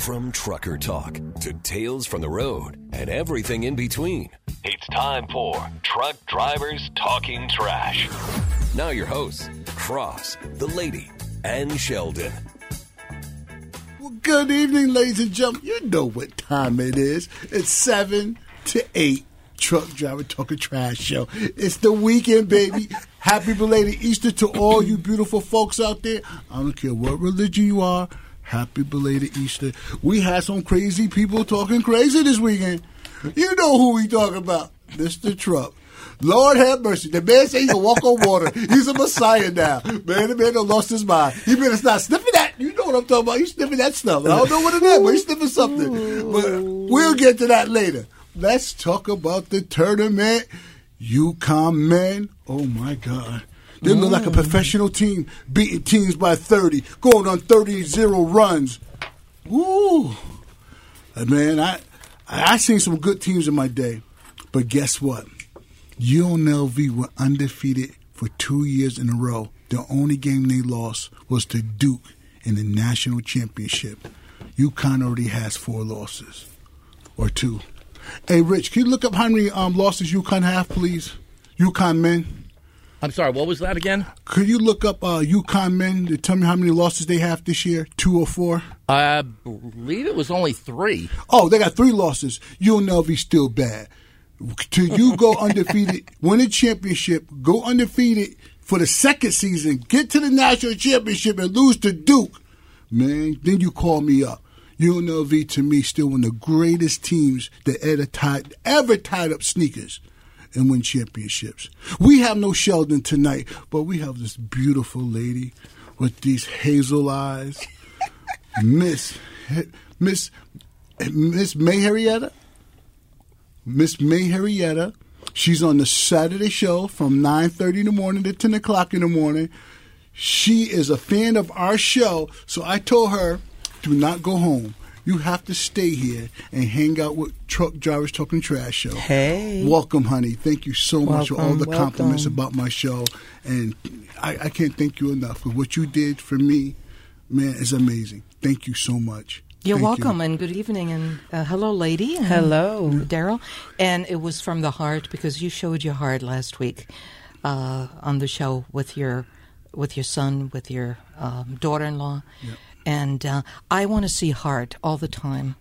From trucker talk to tales from the road and everything in between, it's time for Truck Drivers Talking Trash. Now your hosts, Cross, the Lady, and Sheldon. Well, good evening, ladies and gentlemen. You know what time it is. It's 7 to 8. Truck Driver Talking Trash Show. It's the weekend, baby. Happy belated Easter to all you beautiful folks out there. I don't care what religion you are. Happy belated Easter. We had some crazy people talking crazy this weekend. You know who we talking about. Mr. Trump. Lord have mercy. The man said he can walk on water. He's a messiah now. Man, the man done lost his mind. He better stop sniffing that. You know what I'm talking about. He's sniffing that stuff. I don't know what it is, but he's sniffing something. But we'll get to that later. Let's talk about the tournament. UConn men. Oh, my God. They look like a professional team, beating teams by 30, going on 30-0 runs. Woo. Man, I seen some good teams in my day. But guess what? UNLV were undefeated for 2 years in a row. The only game they lost was to Duke in the national championship. UConn already has 4 losses, or 2. Hey, Rich, can you look up how many losses UConn have, please? UConn men. I'm sorry, what was that again? Could you look up UConn men to tell me how many losses they have this year? 2 or 4? I believe it was only 3. Oh, they got 3 losses. UNLV still bad. Till you go undefeated, win a championship, go undefeated for the second season, get to the national championship and lose to Duke, man, then you call me up. UNLV, to me, still one of the greatest teams that ever tied up sneakers and win championships. We have no Sheldon tonight, but we have this beautiful lady with these hazel eyes, Miss May Harrietta. Miss May Harrietta. She's on the Saturday show from 9:30 in the morning to 10 o'clock in the morning. She is a fan of our show, so I told her, do not go home. You have to stay here and hang out with Truck Drivers Talking Trash Show. Hey. Welcome, honey. Thank you so much for all the compliments about my show. And I can't thank you enough for what you did for me. Man, it's amazing. Thank you so much. You're welcome, and good evening, and hello, lady. And hello, Daryl. And it was from the heart because you showed your heart last week on the show with your son, with your daughter-in-law. Yep. And I want to see heart all the time.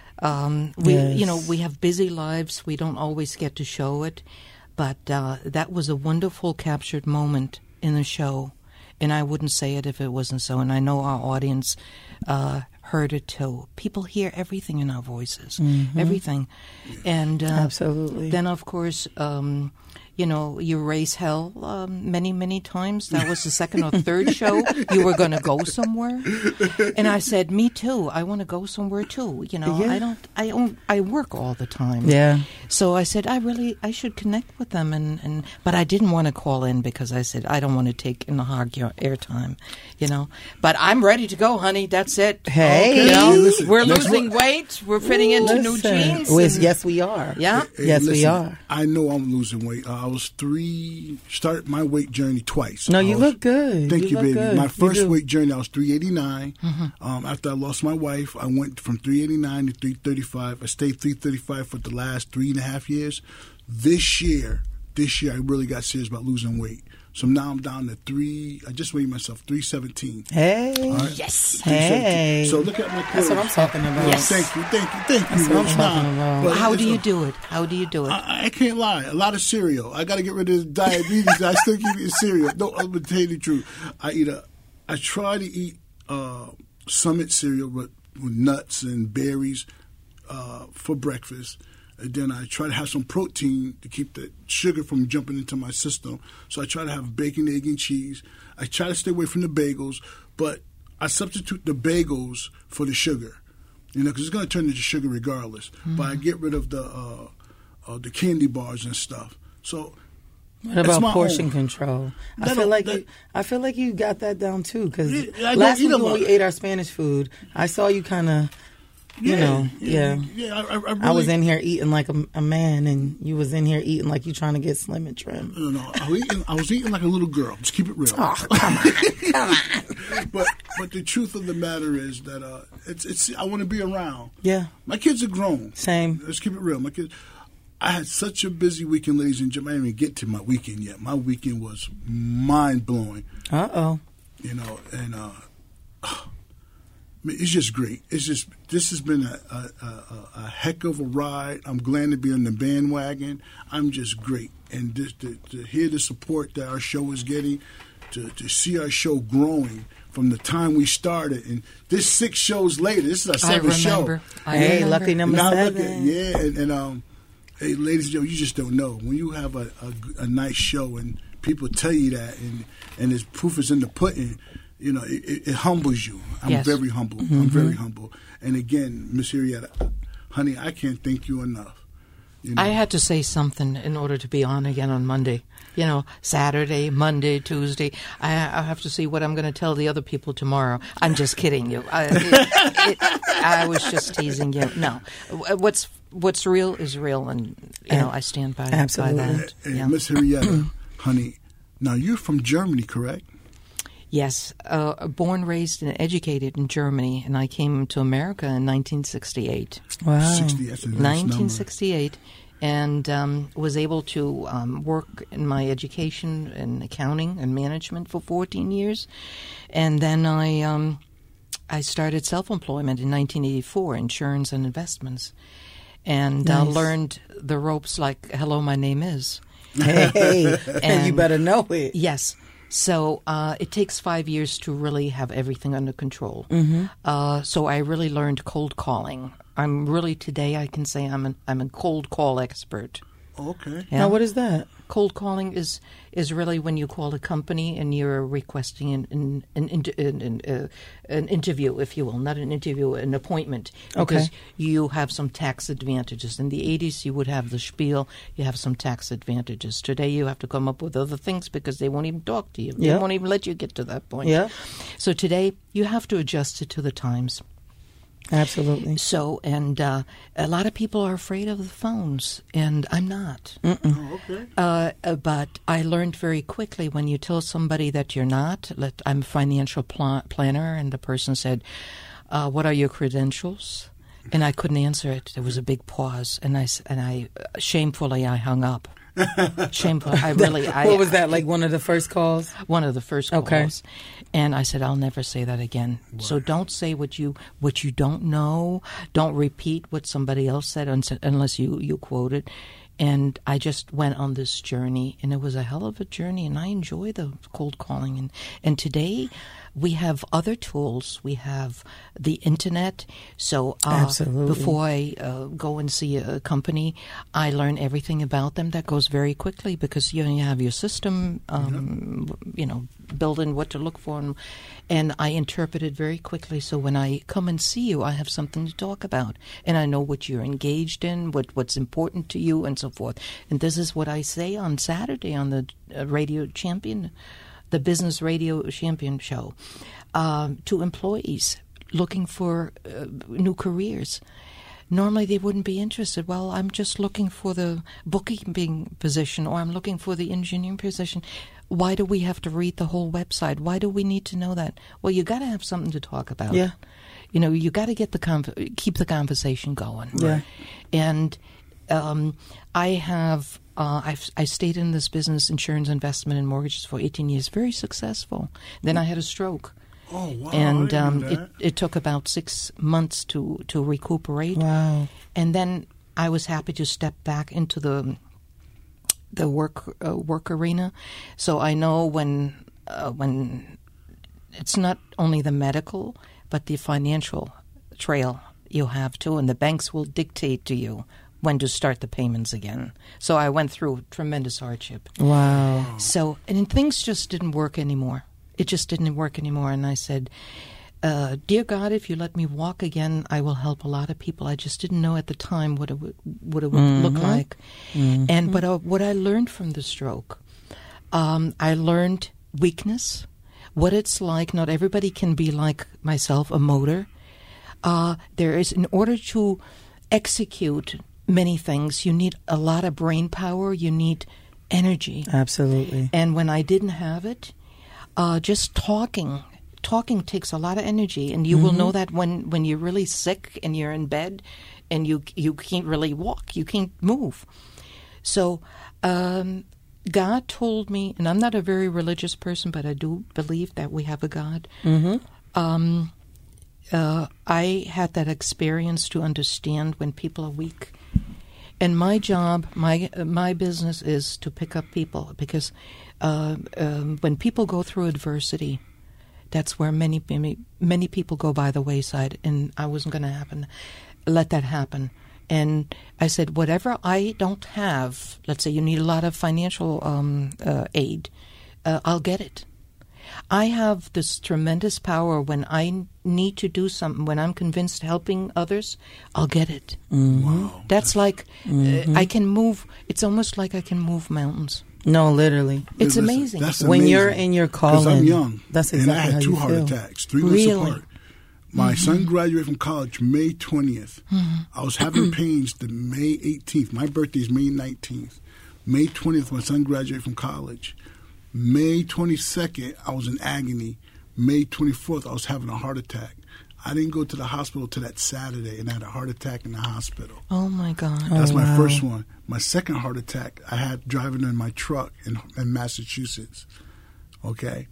We have busy lives. We don't always get to show it, but that was a wonderful captured moment in the show, and I wouldn't say it if it wasn't so. And I know our audience heard it too. People hear everything in our voices, everything. And absolutely. Then, of course, you raise hell many, many times. That was the second or third show. You were going to go somewhere. And I said, me too. I want to go somewhere too. I work all the time. Yeah. So I said, I should connect with them. But I didn't want to call in because I said, I don't want to take in the hog your airtime, But I'm ready to go, honey. That's it. Hey. Listen, we're losing weight. We're fitting into new jeans. Yes, we are. Yeah. Yes, we are. I know I'm losing weight. I was started my weight journey twice. No, you look good. Thank you, baby. Good. My first weight journey, I was 389. After I lost my wife, I went from 389 to 335. I stayed 335 for the last 3.5 years. This year, I really got serious about losing weight. So now I'm down to I just weighed myself 317. Hey. Right? Yes. Hey. So look at my clothes. That's what I'm talking about. Yes. Thank you. That's what I'm talking about. But How do you do it? I can't lie. A lot of cereal. I got to get rid of this diabetes. I still keep eating cereal. No, I'm going to tell you the truth. I try to eat Summit cereal with nuts and berries for breakfast. And then I try to have some protein to keep the sugar from jumping into my system. So I try to have bacon, egg, and cheese. I try to stay away from the bagels, but I substitute the bagels for the sugar, because it's going to turn into sugar regardless. But I get rid of the candy bars and stuff. So what about portion control? I feel like you got that down too. Because last week when we ate our Spanish food, I saw you kind of I was in here eating like a man, and you was in here eating like you trying to get slim and trim. No, I was eating like a little girl. Just keep it real. Oh, come on. But the truth of the matter is that it's I want to be around. Yeah. My kids are grown. Same. Let's keep it real. My kids. I had such a busy weekend, ladies and gentlemen. I didn't even get to my weekend yet. My weekend was mind blowing. And it's just great. This has been a heck of a ride. I'm glad to be on the bandwagon. I'm just great. And just to hear the support that our show is getting, to see our show growing from the time we started. And this 6 shows later, this is our 7th show. Hey, lucky number 7. Yeah, and hey, ladies and gentlemen, you just don't know. When you have a nice show and people tell you that, and there's proof is in the pudding, it humbles you. I'm very humble. Mm-hmm. I'm very humble. And again, Miss Henrietta, honey, I can't thank you enough. I had to say something in order to be on again on Monday. Saturday, Monday, Tuesday. I have to see what I'm going to tell the other people tomorrow. I'm just kidding you. I was just teasing you. No, what's real is real, and I stand by that. And Miss Henrietta, honey, now you're from Germany, correct? Yes, born, raised, and educated in Germany, and I came to America in 1968. Wow, 1968. And was able to work in my education in accounting and management for 14 years. And then I started self-employment in 1984, insurance and investments. And learned the ropes like, hello, my name is. Hey, and you better know it. Yes. So it takes 5 years to really have everything under control. Mm-hmm. So I really learned cold calling. I'm really, today I can say I'm a cold call expert. Okay. Yeah? Now, what is that? Cold calling is really when you call a company and you're requesting an interview, if you will, not an interview, an appointment, because you have some tax advantages. In the 80s, you would have the spiel, you have some tax advantages. Today, you have to come up with other things because they won't even talk to you. They won't even let you get to that point. Yeah. So today, you have to adjust it to the times. Absolutely. So, and a lot of people are afraid of the phones, and I'm not. Oh, okay. But I learned very quickly when you tell somebody that you're not, I'm a financial planner, and the person said, what are your credentials? And I couldn't answer it. There was a big pause, and I shamefully, I hung up. Shameful. What was that, like one of the first calls? One of the first calls. Okay. And I said, I'll never say that again. Wow. So don't say what you don't know. Don't repeat what somebody else said unless you quote it. And I just went on this journey, and it was a hell of a journey, and I enjoy the cold calling. And today we have other tools. We have the Internet. So before I go and see a company, I learn everything about them. That goes very quickly because you have your system, building what to look for. And I interpret it very quickly. So when I come and see you, I have something to talk about. And I know what you're engaged in, what's important to you, and so forth. And this is what I say on Saturday on the Radio Champion, the Business Radio Champion show, to employees looking for new careers. Normally they wouldn't be interested. Well, I'm just looking for the bookkeeping position, or I'm looking for the engineering position. Why do we have to read the whole website? Why do we need to know that? Well, you got to have something to talk about. Yeah. You got to get keep the conversation going. Yeah. And I stayed in this business, insurance, investment, and mortgages for 18 years, very successful. Then I had a stroke. Oh, wow. And it took about 6 months to recuperate. Wow. And then I was happy to step back into the work arena. So I know when it's not only the medical, but the financial trail you have too, and the banks will dictate to you when to start the payments again. So I went through tremendous hardship. Wow. So, and things just didn't work anymore. It just didn't work anymore. And I said, dear God, if you let me walk again, I will help a lot of people. I just didn't know at the time what it would look like. Mm-hmm. And but what I learned from the stroke, I learned weakness, what it's like. Not everybody can be like myself, a motor. there is, in order to execute many things, you need a lot of brain power, you need energy. Absolutely. And when I didn't have it, just talking takes a lot of energy, and you will know that when you're really sick and you're in bed and you can't really walk, you can't move. So God told me, and I'm not a very religious person, but I do believe that we have a God. I had that experience to understand when people are weak. And my job, my business is to pick up people, because when people go through adversity, that's where many people go by the wayside, and I wasn't going to let that happen. And I said, whatever I don't have, let's say you need a lot of financial aid, I'll get it. I have this tremendous power. When I need to do something, when I'm convinced helping others, I'll get it. Wow. That's like, I can move, it's almost like I can move mountains. No, literally. It's Listen, amazing. that's When amazing. you're in your calling. Because I'm young. That's and exactly I had how 2 you heart feel. attacks, 3 months Really? apart. My son graduated from college May 20th. I was having pains the May 18th. My birthday is May 19th. May 20th, my son graduated from college. May 22nd, I was in agony. May 24th, I was having a heart attack. I didn't go to the hospital till that Saturday, and I had a heart attack in the hospital. Oh, my God. That's my first one. My second heart attack, I had driving in my truck in Massachusetts. Okay?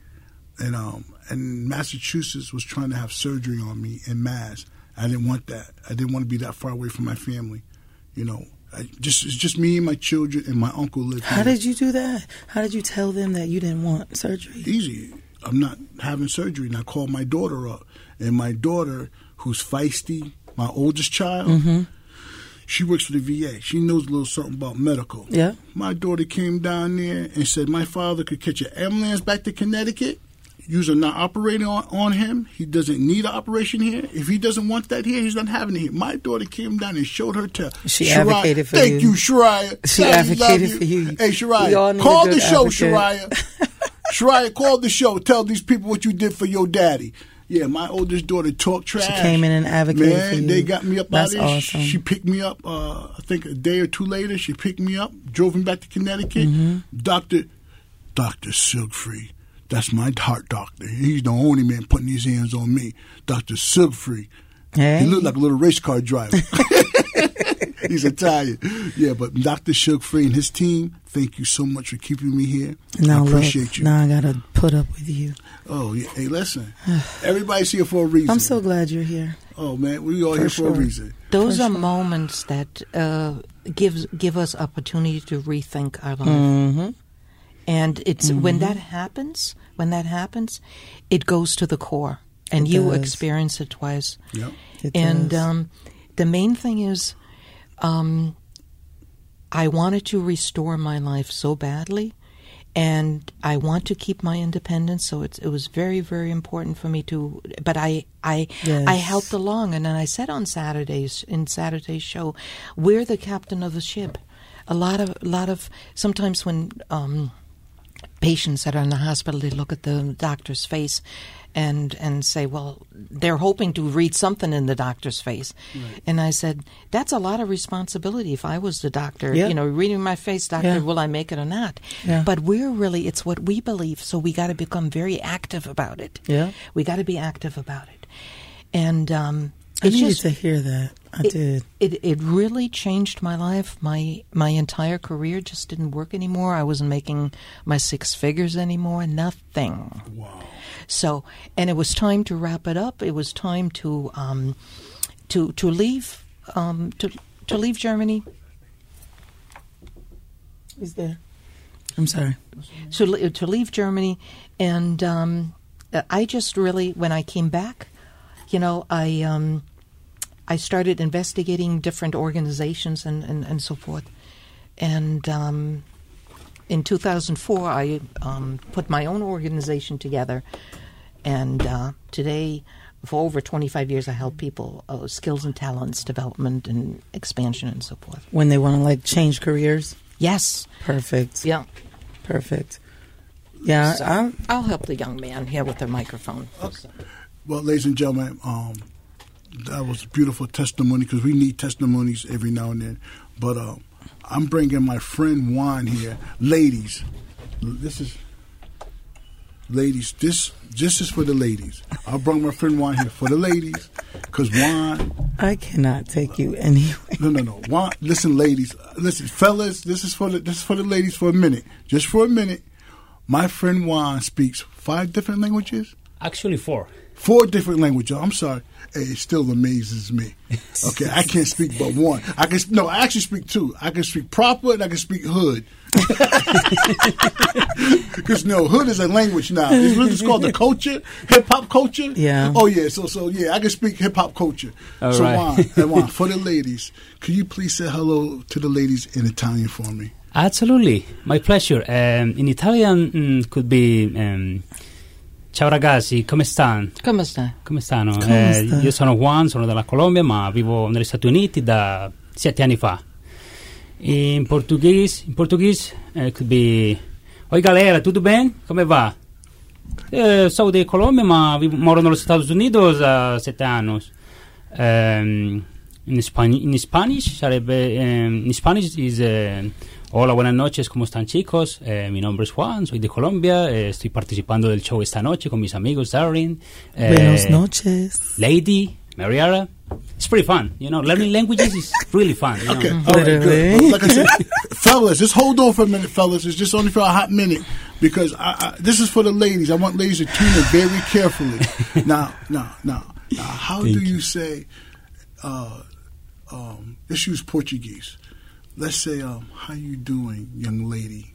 And Massachusetts was trying to have surgery on me in Mass. I didn't want that. I didn't want to be that far away from my family. You know, it's just me and my children, and my uncle lived here. How did you do that? How did you tell them that you didn't want surgery? Easy. I'm not having surgery. And I called my daughter up. And my daughter, who's feisty, my oldest child, she works for the VA. She knows a little something about medical. Yeah. My daughter came down there and said my father could catch an ambulance back to Connecticut. You're not operating on him. He doesn't need an operation here. If he doesn't want that here, he's not having it here. My daughter came down and showed her to She Shariah. advocated for Thank you. you, Shariah. She Daddy, advocated love for you. Hey, We all Shariah, need call a good the show, advocate. Shariah. Shariah, call the show. Tell these people what you did for your daddy. Yeah, my oldest daughter talked trash. She came in and advocated Man, for you. they got me up That's out of there. awesome. She picked me up, I think a day or 2 later. She picked me up, drove me back to Connecticut. Dr. Silkfree. That's my heart doctor. He's the only man putting his hands on me. Dr. Silkfree. Hey. He looked like a little race car driver. He's Italian. Yeah, but Dr. Silkfree and his team, thank you so much for keeping me here. Now I appreciate look, you. now I gotta put up with you. Oh, yeah. Hey, listen. Everybody's here for a reason. I'm so glad you're here. Oh, man, we all here for a sure. reason. Those are moments that give us opportunity to rethink our life. Mm-hmm. And it's when that happens, it goes to the core, and It you does. experience it twice. Yep. It And does. the main thing is, I wanted to restore my life so badly, and I want to keep my independence. So it was very, very important for me to. But I Yes. helped along, and then I said on Saturday's show, we're the captain of the ship. A lot of sometimes when patients that are in the hospital, they look at the doctor's face and say, well, they're hoping to read something in the doctor's face. Right. And I said, that's a lot of responsibility. If I was the doctor, Yeah. reading my face, doctor, Yeah. will I make it or not? Yeah. But it's what we believe, so we got to become very active about it. Yeah. We got to be active about it. And I it's needed just, to hear that. I did. It really changed my life. My entire career just didn't work anymore. I wasn't making my 6 figures anymore. Nothing. Wow. So, and it was time to wrap it up. It was time to leave to leave Germany. He's there. I'm sorry. To leave Germany, and I just really, when I came back, I started investigating different organizations and so forth. And in 2004, I put my own organization together. And today, for over 25 years, I help people, skills and talents development and expansion and so forth. When they want to change careers. Yes. Perfect. Yeah. Perfect. Yeah. So I'll help the young man here with the microphone. Okay. Well, ladies and gentlemen, That was a beautiful testimony because we need testimonies every now and then. But I'm bringing my friend Juan here. Ladies, this is for the ladies. I brought my friend Juan here for the ladies because Juan. I cannot take you anywhere. No. Juan, listen, ladies. Listen, fellas. This is for the ladies for a minute. Just for a minute. My friend Juan speaks 5 different languages. Actually, 4. 4 different languages. I'm sorry. Hey, it still amazes me. Okay, I can't speak but one. I actually speak 2. I can speak proper and I can speak hood. Because hood is a language now. It's called the culture, hip hop culture. Yeah. Oh yeah. So yeah, I can speak hip hop culture. All so right. Juan, for the ladies, could you please say hello to the ladies in Italian for me? Absolutely, my pleasure. In Italian could be ciao ragazzi, come stanno? Come stai? Come stanno? Come sta? Io sono Juan, sono dalla Colombia, ma vivo negli Stati Uniti da 7 anni fa. In Portuguese could be oi galera, tudo bem? Come va? Sono di Colombia, ma moro negli Stati Uniti da 7 anni. In Spanish sarebbe in Spanish is hola, buenas noches, ¿cómo están chicos? Mi nombre es Juan, soy de Colombia, estoy participando del show esta noche con mis amigos Darren, Buenas noches. Lady, Mariara. It's pretty fun, learning languages is really fun. Okay, all right, good. Like I said, fellas, just hold on for a minute, fellas. It's just only for a hot minute because this is for the ladies. I want ladies to tune in very carefully. Now, how do you say, let's use Portuguese. Let's say, how you doing, young lady?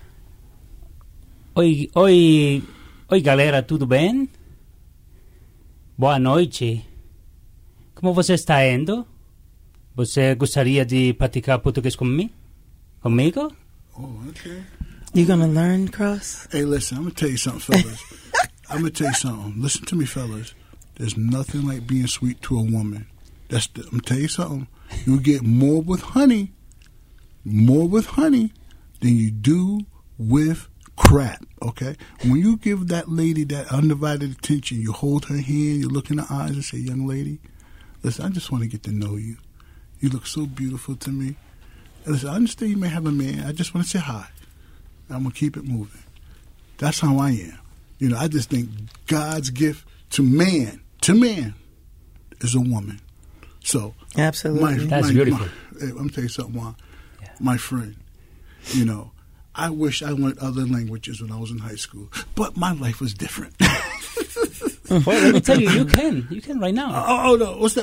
Oi, galera, tudo bem? Boa noite. Como você está indo? Você gostaria de praticar português comigo? Oh, okay. You gonna learn, Cross? Hey, listen, I'm going to tell you something, fellas. I'm going to tell you something. Listen to me, fellas. There's nothing like being sweet to a woman. I'm going to tell you something. You'll get more with honey than you do with crap, okay? When you give that lady that undivided attention, you hold her hand, you look in her eyes and say, young lady, listen, I just want to get to know you. You look so beautiful to me. Listen, I understand you may have a man. I just want to say hi. I'm going to keep it moving. That's how I am. I just think God's gift to man, is a woman. So, absolutely. That's beautiful. I'm going to tell you something, Juan. Yeah. My friend, I wish I learned other languages when I was in high school, but my life was different. Well, let me tell you, you can right now. Oh no! What's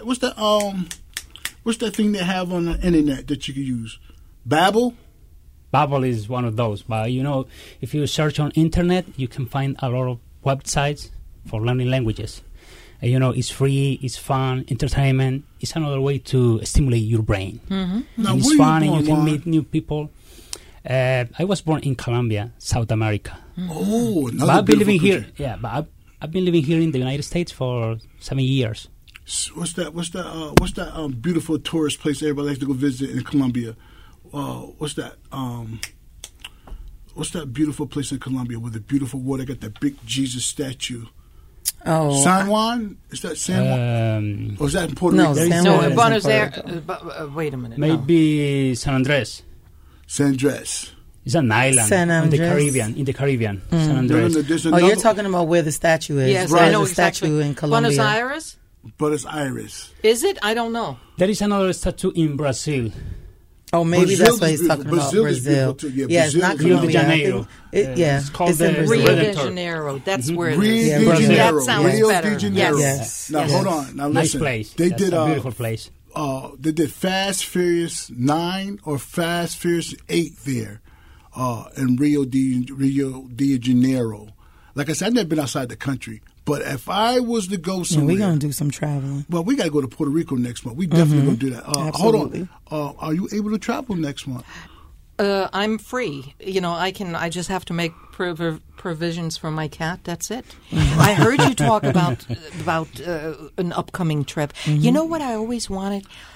that thing they have on the internet that you can use? Babbel? Babbel is one of those. But if you search on internet, you can find a lot of websites for learning languages. It's free, it's fun, entertainment. It's another way to stimulate your brain. Mm-hmm. And it's fun, and you can meet new people. I was born in Colombia, South America. Oh, but I've been living here. Yeah, but I've been living here in the United States for 7 years. What's that beautiful tourist place everybody likes to go visit in Colombia? What's that beautiful place in Colombia with the beautiful water? Got that big Jesus statue. Oh, San Juan? Is that San Juan? Or is that in Puerto Rico? No, Buenos Aires. Wait a minute. Maybe San Andres. San Andres. It's an island in the Caribbean. San Andres. No, you're talking about where the statue is. Yes, right. I know the exactly. Statue in Colombia. Buenos Aires? Buenos Aires. Is it? I don't know. There is another statue in Brazil. Oh, maybe Brazil that's what he's talking about. Brazil. Yeah, it's not Rio de Colombia. Janeiro. It's called in Brazil. Rio de Janeiro. That's where it is. Rio de Janeiro. That sounds Rio better. de Janeiro. Yes. Now, hold on. Now, nice listen. place. They That's did a beautiful place. They did Fast Furious 9 or Fast Furious 8 there in Rio de Janeiro. Like I said, I've never been outside the country. But if I was to go somewhere... we're going to do some traveling. Well, we got to go to Puerto Rico next month. We definitely going to do that. Absolutely. Hold on. Are you able to travel next month? I'm free. I just have to make provisions for my cat. That's it. I heard you talk about an upcoming trip. You know what I always wanted?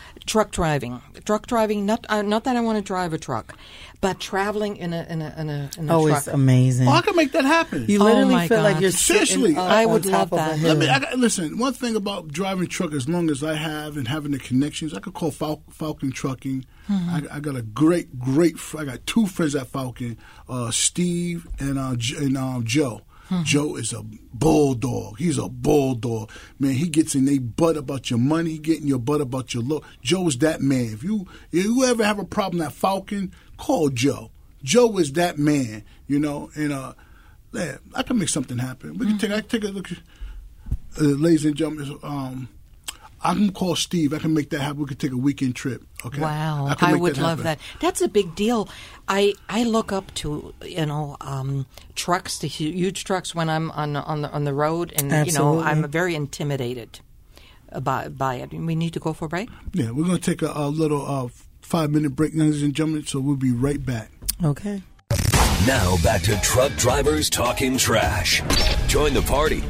Truck driving. Not that I want to drive a truck, but traveling in a Oh, truck. it's amazing. Oh, I can make that happen. You Oh, literally my feel like God. you're Seriously. sitting up I on would top love of that. a hill. Listen, one thing about driving truck, as long as I have and having the connections, I could call Falcon Trucking. I got a great, I got two friends at Falcon, Steve and Joe. Joe is a bulldog. He's a bulldog. Man, he gets in their butt about your money. He get in your butt about your look. Joe is that man. If you ever have a problem at Falcon, call Joe. Joe is that man, and man, I can make something happen. We can take a look, ladies and gentlemen. I can call Steve. I can make that happen. We could take a weekend trip. Okay. Wow, can I make would that love happen. that. That's a big deal. I look up to trucks, the huge trucks when I'm on the road, and Absolutely. I'm very intimidated by it. We need to go for a break. Yeah, we're going to take a little 5-minute break, ladies and gentlemen. So we'll be right back. Okay. Now back to Truck Drivers Talking Trash. Join the party.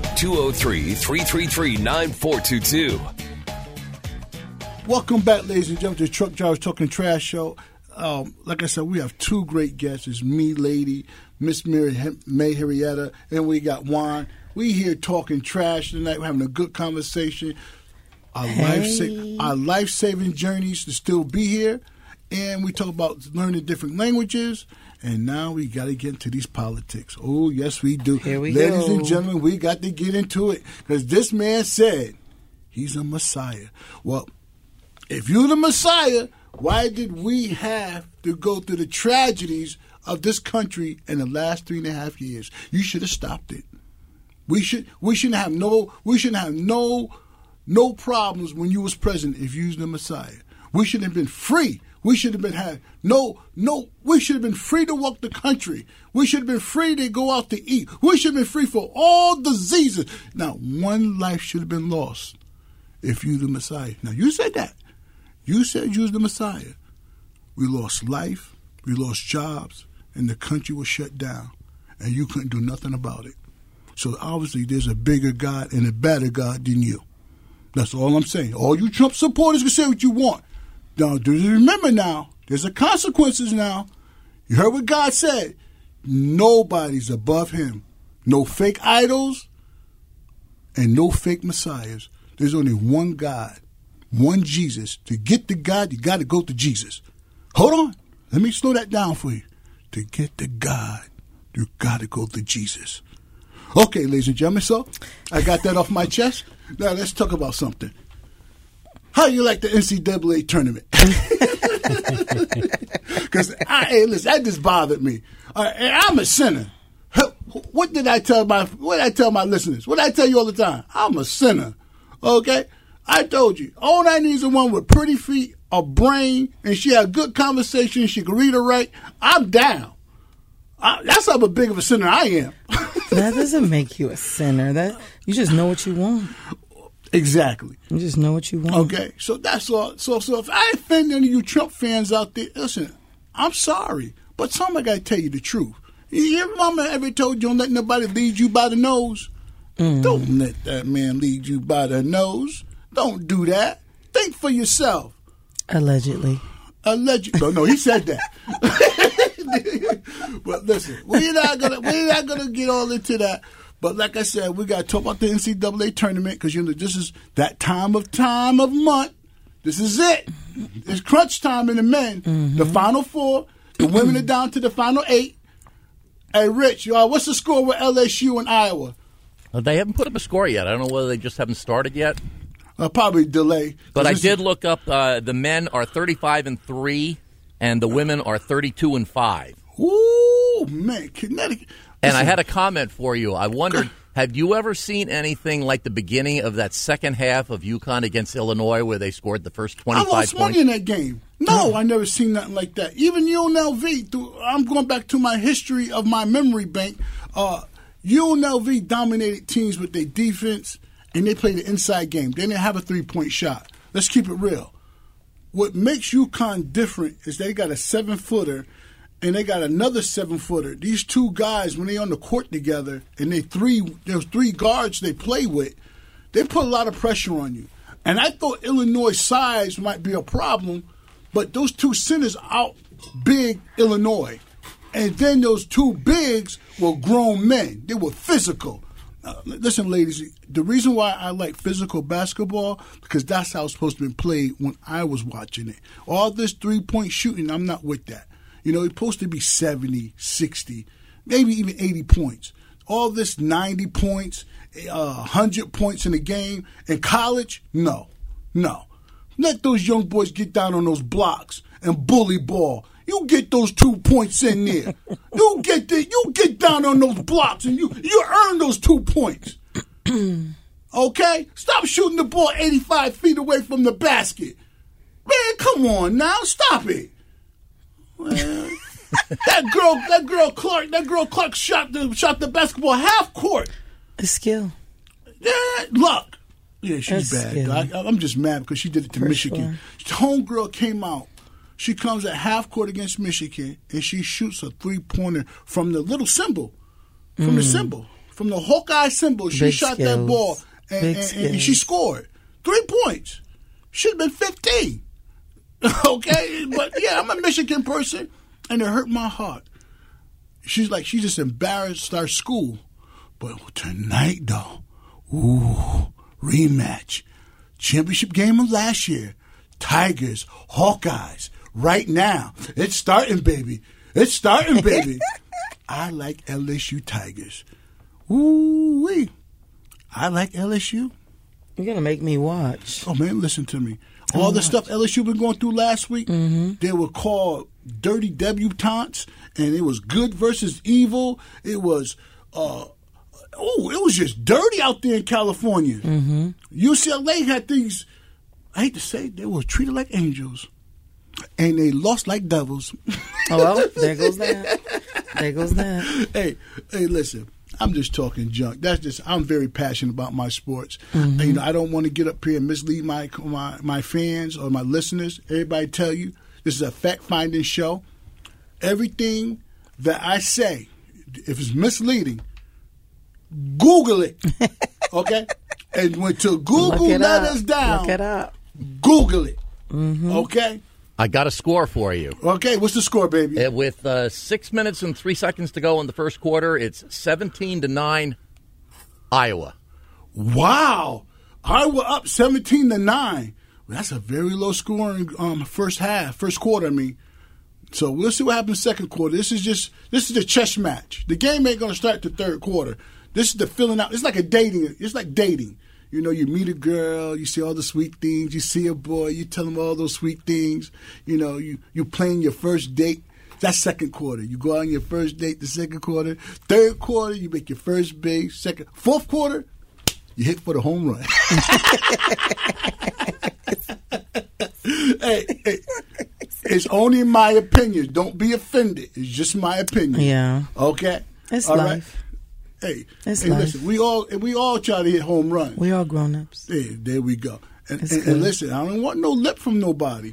203-333-9422. Welcome back, ladies and gentlemen, to the Truck Drivers Talking Trash show. Like I said, we have two great guests. It's me, lady, Miss May Henrietta, and we got Juan. We here talking trash tonight. We're having a good conversation. Our life-saving journeys to still be here. And we talk about learning different languages. And now we got to get into these politics. Oh, yes, we do. Here we Ladies go. and gentlemen, we got to get into it. Because this man said he's a Messiah. Well, if you're the Messiah, why did we have to go through the tragedies of this country in the last 3.5 years? You should have stopped it. We shouldn't have no problems when you was president if you was the Messiah. We should have been free. We should have been we should have been free to walk the country. We should have been free to go out to eat. We should have been free for all diseases. Now, one life should have been lost if you the Messiah. Now, you said that. You said you was the Messiah. We lost life, we lost jobs, and the country was shut down, and you couldn't do nothing about it. So obviously there's a bigger God and a better God than you. That's all I'm saying. All you Trump supporters can say what you want. Now, do you remember now, there's a consequences now. You heard what God said. Nobody's above him. No fake idols and no fake messiahs. There's only one God. One Jesus. To get to God, you got to go to Jesus. Hold on. Let me slow that down for you. To get to God, you got to go to Jesus. Okay, ladies and gentlemen, so I got that off my chest. Now let's talk about something. How you like the NCAA tournament? Because listen, that just bothered me. And I'm a sinner. What did I tell my listeners? What did I tell you all the time? I'm a sinner. Okay? I told you, all I need is a one with pretty feet, a brain, and she had good conversation, she can read or write. I'm down. That's how big of a sinner I am. That doesn't make you a sinner. That you just know what you want. Exactly. You just know what you want. Okay, so that's all. So if I offend any of you Trump fans out there, listen, I'm sorry, but somebody got to tell you the truth. Your mama ever told you don't let nobody lead you by the nose? Don't let that man lead you by the nose. Don't do that. Think for yourself. Allegedly. No, he said that. But listen, we're not gonna get all into that. But like I said, we got to talk about the NCAA tournament because this is that time of month. This is it. It's crunch time in the men. The Final Four. The women are down to the Final 8. Hey, Rich, what's the score with LSU and Iowa? They haven't put up a score yet. I don't know whether they just haven't started yet. Probably delay. But I did look up. The men are 35-3, and the women are 32-5. Ooh, man, Connecticut. And I had a comment for you. I wondered, have you ever seen anything like the beginning of that second half of UConn against Illinois where they scored the first 25 I lost points? money in that game. No, I never seen nothing like that. Even UNLV, I'm going back to my history of my memory bank. UNLV dominated teams with their defense, and they played an inside game. They didn't have a three-point shot. Let's keep it real. What makes UConn different is they got a 7-footer, and they got another 7-footer. These two guys, when they on the court together, and there's three guards they play with, they put a lot of pressure on you. And I thought Illinois' size might be a problem, but those two centers out big Illinois. And then those two bigs were grown men. They were physical. Listen, ladies, the reason why I like physical basketball, because that's how it's supposed to be played when I was watching it. All this three-point shooting, I'm not with that. You know, it's supposed to be 70, 60, maybe even 80 points. All this 90 points, 100 points in a game. In college, no. Let those young boys get down on those blocks and bully ball. You get those 2 points in there. You get down on those blocks and you earn those 2 points. Okay? Stop shooting the ball 85 feet away from the basket. Man, come on now. Stop it. Man. That girl Clark shot the basketball half court. A skill. Yeah, luck. Yeah, she's That's bad. I'm just mad because she did it to Michigan. Sure. Homegirl came out. She comes at half court against Michigan, and she shoots a three-pointer from the little symbol, from the symbol, from the Hawkeye symbol. She shot that ball, and she scored 3 points. Should have been 15. Okay? But, yeah, I'm a Michigan person, and it hurt my heart. She's just embarrassed our school. But tonight, though, rematch. Championship game of last year. Tigers, Hawkeyes. Right now. It's starting, baby. I like LSU Tigers. Ooh-wee. I like LSU. You're going to make me watch. Oh, man, listen to me. All the stuff LSU been going through last week, they were called dirty debutantes, and it was good versus evil. It was, it was just dirty out there in California. UCLA had these, I hate to say, they were treated like angels. And they lost like devils. Oh, well, there goes that. Hey, listen. I'm just talking junk. I'm very passionate about my sports. You know, I don't want to get up here and mislead my fans or my listeners. Everybody tell you this is a fact-finding show. Everything that I say, if it's misleading, Google it. Okay? And when to Google let us down, look it up. Google it. Okay? I got a score for you. Okay, what's the score, baby? With 6 minutes and 3 seconds to go in the first quarter, it's 17-9, Iowa. Wow, Iowa up 17-9. Well, that's a very low scoring first quarter. I mean, so we'll see what happens second quarter. This is a chess match. The game ain't gonna start the third quarter. This is the filling out. It's like dating. You know, you meet a girl, you see all the sweet things. You see a boy, you tell him all those sweet things. You know, you plan your first date. That's second quarter. You go out on your first date the second quarter. Third quarter, you make your first base. Fourth quarter, you hit for the home run. Hey, it's only my opinion. Don't be offended. It's just my opinion. Yeah. Okay? It's all life. Right? Hey, life. Listen, we all try to hit home runs. We all grown-ups. Hey, there we go. And listen, I don't want no lip from nobody.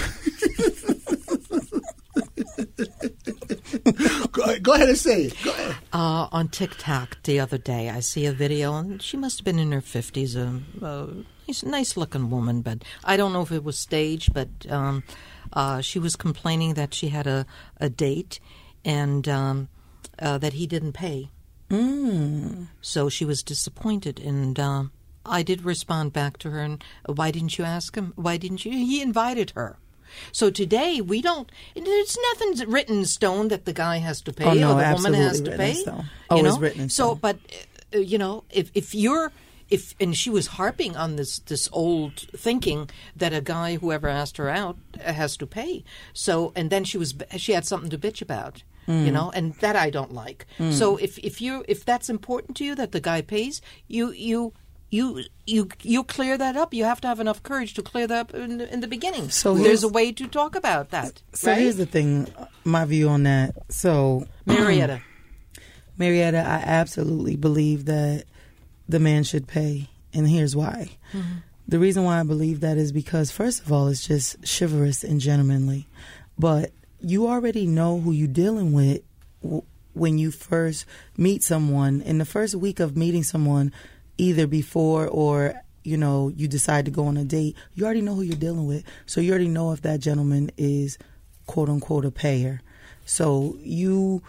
Go ahead and say it. Go ahead. On TikTok the other day, I see a video, and she must have been in her 50s, a nice-looking woman, but I don't know if it was staged, but she was complaining that she had a date and that he didn't pay. So she was disappointed, and I did respond back to her, and why didn't you ask him? Why didn't you? He invited her. So today, we don't, there's nothing written in stone that the guy has to pay or the woman has to pay. Always written in stone. So, but, you know, and she was harping on this old thinking that a guy, whoever asked her out, has to pay. So, and then she had something to bitch about. You know, and that I don't like. So if that's important to you that the guy pays, you clear that up. You have to have enough courage to clear that up in the beginning. So there's a way to talk about that. So right? Here's the thing, my view on that. So Marietta, I absolutely believe that the man should pay, and here's why. The reason why I believe that is because, first of all, it's just chivalrous and gentlemanly, but you already know who you're dealing with when you first meet someone. In the first week of meeting someone, either before or you decide to go on a date, you already know who you're dealing with. So you already know if that gentleman is quote unquote a payer. So you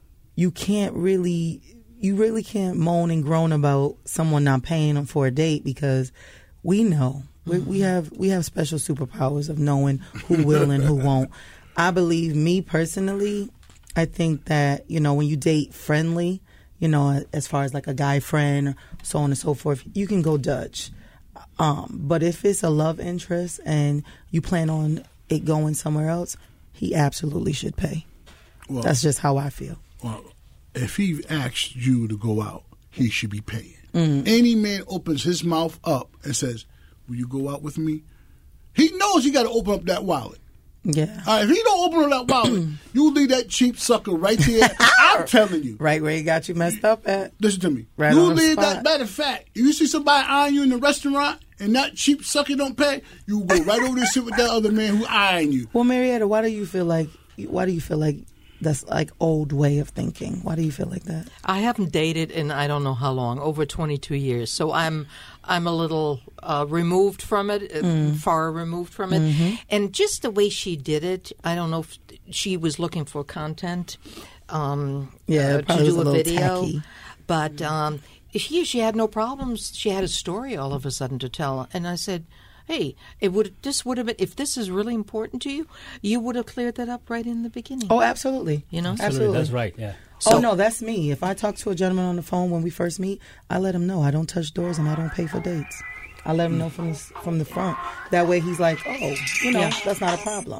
really can't moan and groan about someone not paying them for a date, because we know we have special superpowers of knowing who will and who won't. I believe, me personally, I think that, when you date friendly, as far as like a guy friend, so on and so forth, you can go Dutch. But if it's a love interest and you plan on it going somewhere else, he absolutely should pay. Well, that's just how I feel. Well, if he asks you to go out, he should be paying. Any man opens his mouth up and says, "Will you go out with me?" He knows he got to open up that wallet. Yeah. All right, if he don't open up that wallet, you leave that cheap sucker right there. I'm telling you. Right where he got you messed up at. Listen to me. Right you on the leave spot. that. Matter of fact, if you see somebody eyeing you in the restaurant and that cheap sucker don't pay, you go right over there and sit with that other man who eyeing you. Well, Marietta, why do you feel like that's like old way of thinking? Why do you feel like that? I haven't dated in I don't know how long, over 22 years. So I'm a little removed from it, far removed from it. And just the way she did it, I don't know if she was looking for content to do a video. Tacky. But she had no problems. She had a story all of a sudden to tell. And I said, hey, this would have been, if this is really important to you, you would have cleared that up right in the beginning. Oh, absolutely. Absolutely. That's right, yeah. So, no, that's me. If I talk to a gentleman on the phone when we first meet, I let him know I don't touch doors and I don't pay for dates. I let him know from the front. That way he's like, that's not a problem,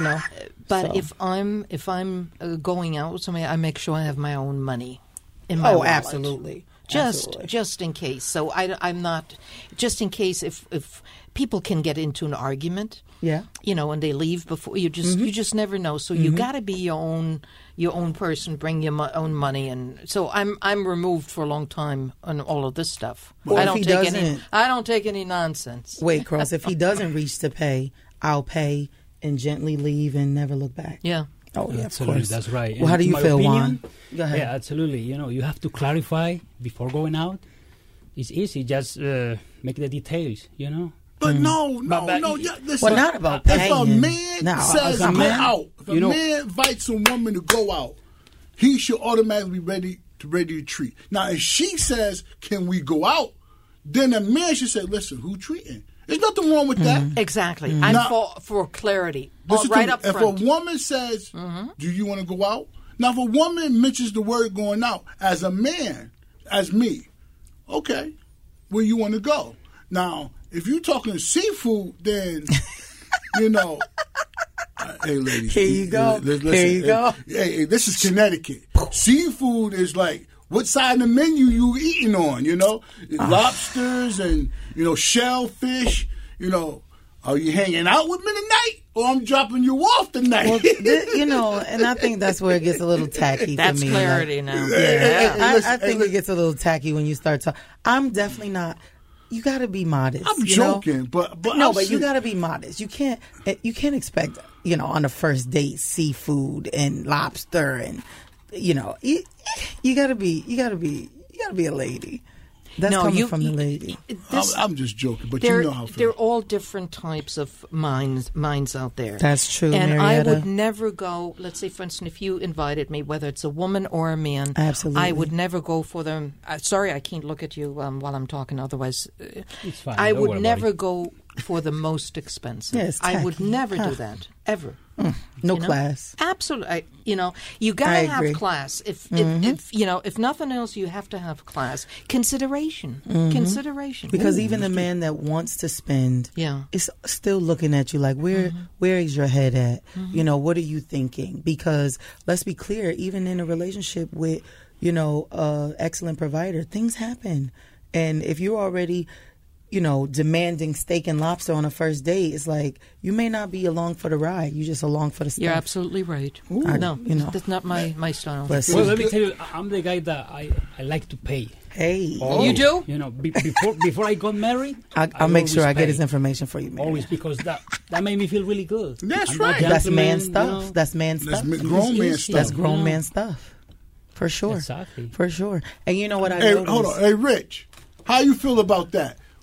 But if I'm going out with somebody, I make sure I have my own money in my wallet. Absolutely. Just in case. So I'm not, just in case if people can get into an argument, and they leave before you just never know. So you got to be your own person, bring your own money, and so I'm removed for a long time on all of this stuff. Well, I don't take any nonsense. Wait, Cross, if he doesn't reach to pay, I'll pay and gently leave and never look back. Yeah. Oh, yeah, absolutely, of course. that's right. Well, how do you feel, Juan? Go ahead. Yeah, absolutely. You have to clarify before going out. It's easy, just make the details, But no. Listen, well, not about paying. If a man says go out, if a man invites a woman to go out, he should automatically be ready to treat. Now, if she says, "Can we go out?" then a man should say, "Listen, who treating?" There's nothing wrong with that. Exactly. I'm for clarity. Right up front. If a woman says, "Do you want to go out?" Now, if a woman mentions the word going out, as a man, as me, okay, where you want to go? Now, if you're talking seafood, then, hey, ladies. Here you go. Here you go. Hey, this is Connecticut. Seafood is like, what side of the menu you eating on, Lobsters and, shellfish, are you hanging out with me tonight? Or I'm dropping you off tonight. Well, and I think that's where it gets a little tacky for me. That's clarity now. Yeah. I think it gets a little tacky when you start talking. I'm definitely not. You got to be modest. I'm joking, but you got to be modest. You can't expect, on the first date, seafood and lobster and, you got to be a lady. That's coming from the lady. I'm just joking, but you know how I feel. There are all different types of minds out there. That's true, and Marietta. I would never go, let's say, for instance, if you invited me, whether it's a woman or a man, absolutely, I would never go for them. Sorry, I can't look at you while I'm talking, otherwise. It's fine. I would never go for the most expensive. Yes, I would never do that, ever. No class. Absolutely. You got to have class. If nothing else, you have to have class. Consideration. Consideration. Because even the man that wants to spend is still looking at you like, where is your head at? What are you thinking? Because let's be clear, even in a relationship with, excellent provider, things happen. And if you're already demanding steak and lobster on a first date, it's like you may not be along for the ride. You just along for the stuff. You're absolutely right. No, that's not my style. Well, let me tell you, I'm the guy that I like to pay. Hey, you do? Before I got married, I'll make sure I get his information for you, man. Always, because that made me feel really good. That's right. That's man stuff. That's man stuff. That's grown man stuff. That's grown man stuff. For sure. Exactly. For sure. And you know what I noticed? noticed? Hold on. Hey, Rich, how you feel about that?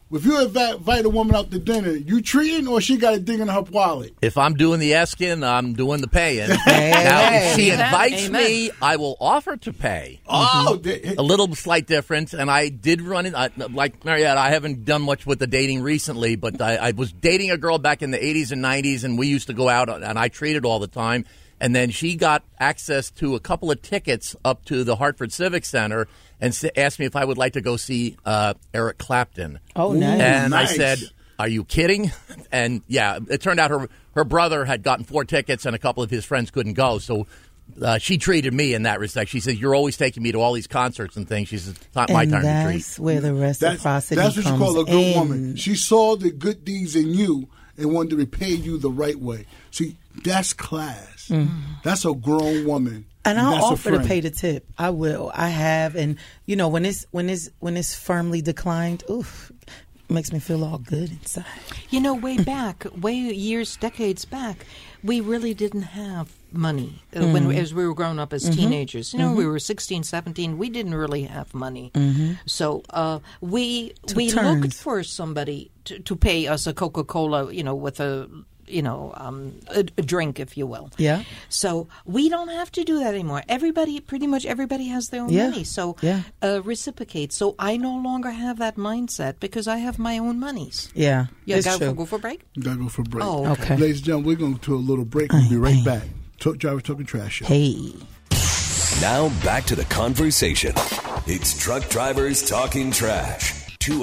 if you invite a woman out to dinner, you treating or she got a ding in her wallet? If I'm doing the asking, I'm doing the paying. Hey, Now, hey. if she invites Amen. me, I will offer to pay. Oh, A little slight difference, and I did run in, like Marietta, I haven't done much with the dating recently, but I was dating a girl back in the 80s and 90s, and we used to go out, and I treated all the time. And then she got access to a couple of tickets up to the Hartford Civic Center and asked me if I would like to go see Eric Clapton. Oh, nice. And nice. I said, "Are you kidding?" And yeah, it turned out her brother had gotten 4 tickets and a couple of his friends couldn't go. So she treated me in that respect. She said, "You're always taking me to all these concerts and things." She said, "It's not my time to treat." That's where the reciprocity That's what you comes call a good in. woman. She saw the good deeds in you and wanted to repay you the right way. See, that's class. That's a grown woman. And I'll that's a offer to friend. pay the tip. I will. I have, and you know, when it's firmly declined, oof, makes me feel all good inside. You know, decades back, we really didn't have money as we were growing up as teenagers. You know, we were 16, 17. We didn't really have money. So we looked turns. for somebody to pay us a Coca-Cola, you know, with a drink, if you will. Yeah. So we don't have to do that anymore. Pretty much everybody has their own money. So reciprocate. So I no longer have that mindset because I have my own monies. Yeah, Yeah, it's gotta true. go for a break? You gotta go for a break. Oh, okay. Ladies and gentlemen, we're going to a little break. We'll be right back. Truck Driver Talking Trash Show. Hey. Now back to the conversation. It's Truck Drivers Talking Trash.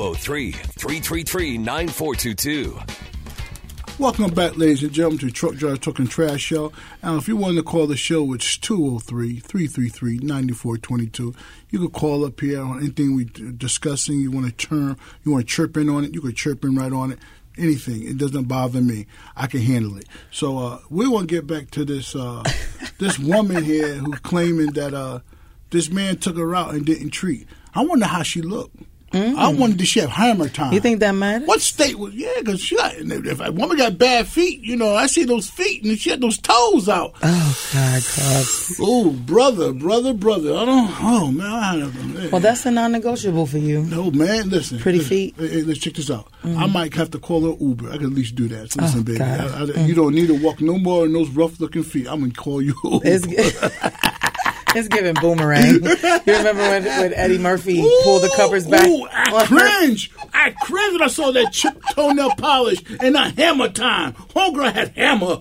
203-333-9422. Welcome back, ladies and gentlemen, to Truck Driver Talking Trash Show. And if you want to call the show, it's 203-333-9422. You can call up here on anything we're discussing. You want to chirp in on it, you can chirp in right on it. Anything. It doesn't bother me. I can handle it. So we want to get back to this this woman here who claiming that this man took her out and didn't treat. I wonder how she looked. I wondered, did she have hammer time? You think that matters? What state was? Yeah, because if a woman got bad feet, you know, I see those feet and she had those toes out. Oh God, Cubs. Oh, brother. I don't. Oh man. Well, that's a non-negotiable for you. No, man. Listen. Pretty listen, feet. Hey, let's check this out. I might have to call her Uber. I can at least do that. So listen, baby. God. You don't need to walk no more in those rough-looking feet. I'm gonna call you Uber. It's giving Boomerang. You remember when Eddie Murphy pulled the covers back? Ooh, I cringe when I saw that chip toenail polish and not hammer time. Homegirl had hammer.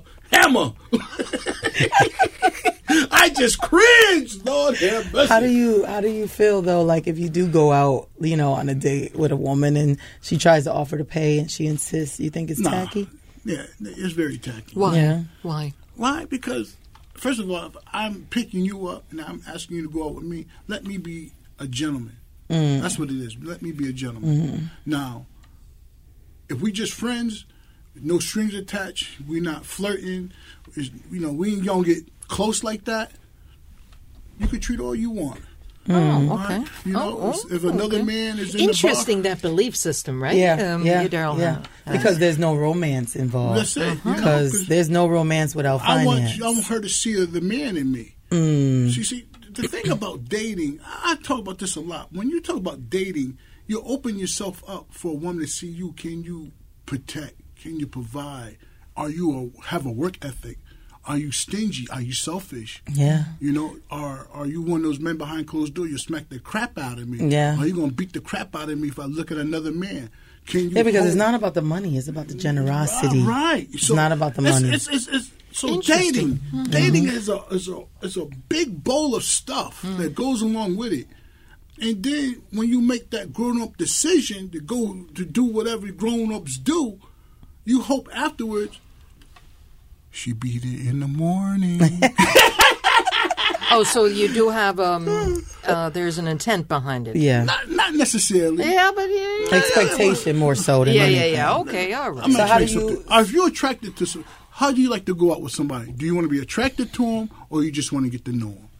I just cringe, Lord have mercy. How do you feel though? Like if you do go out, you know, on a date with a woman and she tries to offer to pay and she insists, you think it's tacky? Yeah, it's very tacky. Why? Yeah. Why? Why? Because first of all, if I'm picking you up and I'm asking you to go out with me, let me be a gentleman. That's what it is. Let me be a gentleman. Now, if we just friends, no strings attached, we're not flirting, we ain't gonna get close like that, you can treat all you want. Oh, okay. Right? You know, if another man is in interesting, that belief system, right? Yeah, Daryl, because there's no romance involved. That's it. Because there's no romance without finance. I want her to see the man in me. See, the thing about dating, I talk about this a lot. When you talk about dating, you open yourself up for a woman to see you. Can you protect? Can you provide? Are you have a work ethic? Are you stingy? Are you selfish? Yeah. You know, are you one of those men behind closed doors? You smack the crap out of me. Yeah. Are you going to beat the crap out of me if I look at another man? Can you? Yeah, because it's not about the money; it's about the generosity. Right. It's not about the money. So dating is a big bowl of stuff that goes along with it. And then when you make that grown up decision to go to do whatever grown ups do, you hope afterwards she be there in the morning. Oh, so you do have there's an intent behind it. Yeah. Not necessarily. Yeah, but Expectation more so than anything. yeah. Okay, all right. I'm So not how trying do to you- something. If you're attracted to how do you like to go out with somebody? Do you want to be attracted to them or you just want to get to know them?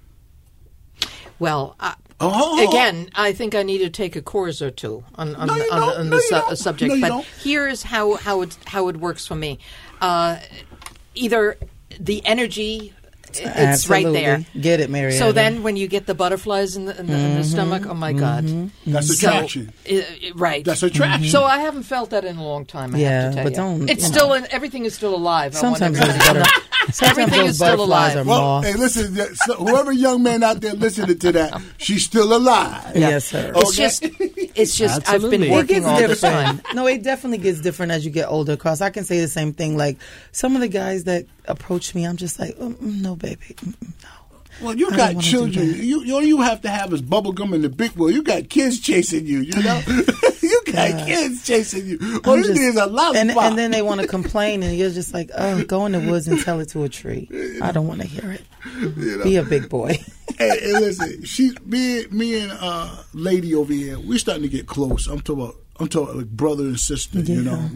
Well, Oh. again, I think I need to take a course or two on No, you the don't. No, you don't. subject. No, you but don't. here's how it works for me. Either the energy it's right there. Get it, Marietta. So then when you get the butterflies in the stomach, oh my God. That's attraction. Right. That's attraction. So I haven't felt that in a long time, I have to tell but you. don't. It's still everything is still alive. Sometimes I want those everybody to know. sometimes Everything those is still butterflies alive. are Well, moths. hey, listen, so whoever young man out there listening to that, she's still alive. Yes, sir. It's just I've been Absolutely. It working gets all this time. different. No, it definitely gets different as you get older. Cause I can say the same thing. Like some of the guys that approach me, I'm just like, no, baby, no. Well, you I got don't wanna children. do that. All you have to have is bubble gum in the big world. You got kids chasing you. You know, you got kids chasing you. All you need is a lollipop. And then they want to complain, and you're just like, oh, go in the woods and tell it to a tree. I don't want to hear it. Be a big boy. Hey, listen, me and lady over here, we're starting to get close. I'm talking like brother and sister. Yeah. You know,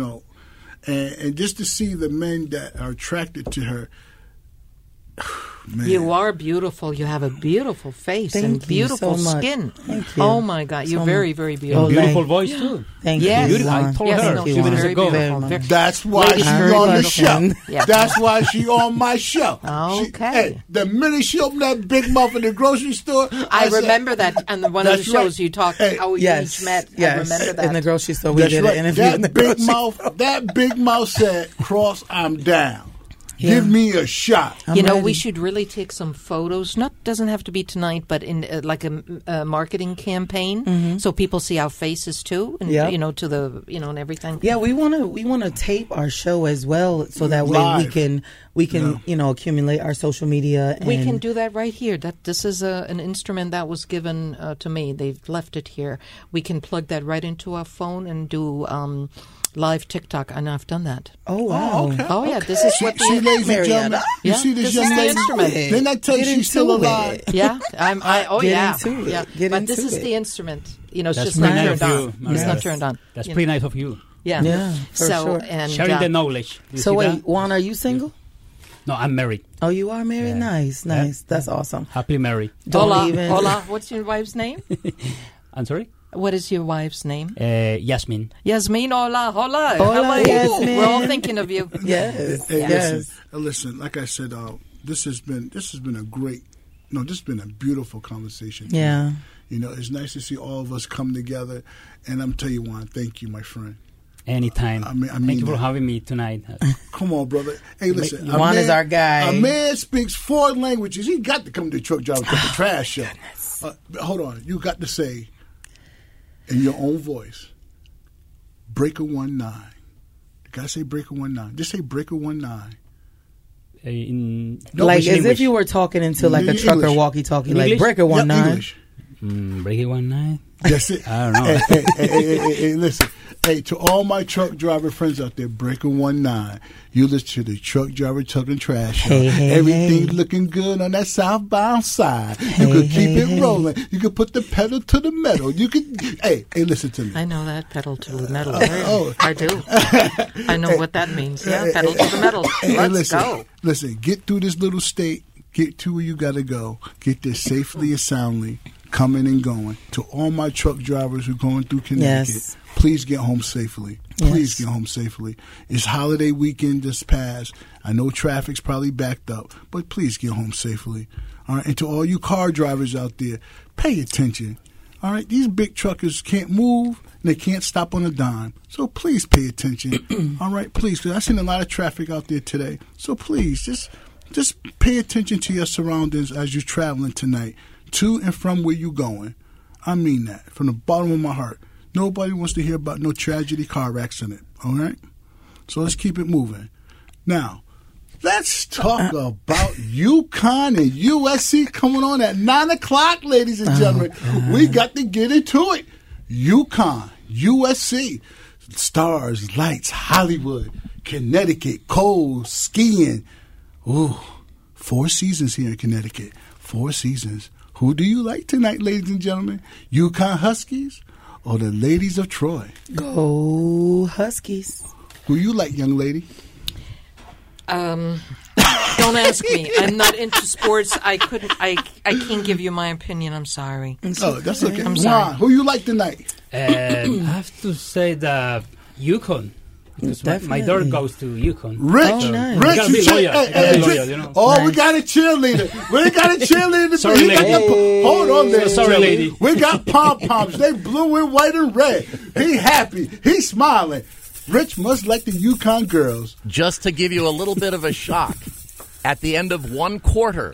and just to see the men that are attracted to her. Man. You are beautiful. You have a beautiful face Thank and you beautiful so much. skin. Thank you. Oh my God, you're So very, much. very And beautiful. beautiful voice too. Thank Yes. you. Beautiful. I Juan. told Yes, her no, a few she's minutes very ago. beautiful. Very much. That's why Ladies she's very on the beautiful. show. Yeah. That's why she on my show. Okay. Hey, the minute she opened that big mouth in the grocery store, I said, remember that on one of the That's right. shows you talked Hey, how you Yes. each met. Yes. I remember that. In the grocery store, we That's did right. an interview in the That big grocery mouth. That big mouth said, "Cross, I'm down. Yeah. Give me a shot." You know, ready. we should really take some photos. Doesn't have to be tonight, but in like a marketing campaign, so people see our faces too, and Yep. and everything. Yeah, we want to tape our show as well, so that way Live. we can accumulate our social media. And We can do that right here. This is an instrument that was given to me. They've left it here. We can plug that right into our phone and do live TikTok, and I've done that. Oh wow! okay. Oh yeah, this is what See, ladies and Marietta. gentlemen, you Yeah, see this this young is the lady. instrument. Didn't I tell you Get she's still into alive? it. Yeah, Get yeah. into it. Yeah. Get But this into is it. the instrument. You know, it's That's just not pretty turned nice of on. you, It's Marietta. not turned on. That's You pretty know. nice of you. Yeah. Yeah, for so sure. and Sharing the knowledge. You So see wait, that? Juan, are you single? No, I'm married. Oh, you are married. Yeah. Nice. That's awesome. Happily married. Don't hola, even. hola. What's your wife's name? I'm sorry? What is your wife's name? Yasmin. Yasmin. Hola, hola. Hola, How are you? Yasmin. We're all thinking of you. Yes. Hey, Yes. listen. Like I said, this has been a great. No, this has been a beautiful conversation. Yeah. You know, it's nice to see all of us come together, and I'm telling you, Juan, thank you, my friend. Anytime. I mean Thank you for that. having me tonight. Come on, brother. Hey, listen. Juan is our guy. A man speaks 4 languages. He got to come to the Truck Driver Talking Trash show. Hold on. You got to say, in your own voice, Breaker 19. You got to say Breaker 19. Just say Breaker 19. In No, Like it's as English. if you were talking into like a English. trucker walkie-talkie, like English? Breaker Yep, 19. English. Break it one night. That's it. I don't know. Hey, listen. Hey, to all my truck driver friends out there, Breaker 19, you listen to the Truck Driver Talking Trash show. Hey, Everything's hey. looking good on that southbound side. You could keep it rolling. You could put the pedal to the metal. You could. Hey, listen to me. I know that pedal to the metal. Oh. I do. I know what that means. Yeah, pedal to the metal. Let's listen, go. Listen, get through this little state. Get to where you got to go. Get there safely and soundly. Coming and going. To all my truck drivers who are going through Connecticut, Yes. please get home safely. Please Yes. get home safely. It's holiday weekend just passed. I know traffic's probably backed up, but please get home safely. All right. And to all you car drivers out there, pay attention. All right. These big truckers can't move and they can't stop on a dime. So please pay attention. All right. Please. Because I've seen a lot of traffic out there today. So please just pay attention to your surroundings as you're traveling tonight, to and from where you're going. I mean that from the bottom of my heart. Nobody wants to hear about no tragedy car accident, all right? So let's keep it moving. Now, let's talk about UConn and USC coming on at 9 o'clock, ladies and gentlemen. We got to get into it. UConn, USC, stars, lights, Hollywood, Connecticut, cold, skiing. Ooh, 4 seasons here in Connecticut. 4 seasons. Who do you like tonight, ladies and gentlemen? UConn Huskies or the Ladies of Troy? Go Huskies. Who you like, young lady? Don't ask me. I'm not into sports. I can't give you my opinion. I'm sorry. Oh, that's okay. I'm sorry. Juan, who you like tonight? I have to say that Yukon. Because my daughter goes to UConn. Rich, Oh, nice. Rich, I gotta be loyal. I gotta be loyal, you know. Oh, we got a cheerleader. We got a cheerleader. Sorry, He got lady. the- hold on there. Sorry, lady. We got pom-poms. They blue and white and red. He happy. He smiling. Rich must like the UConn girls. Just to give you a little bit of a shock, at the end of one quarter,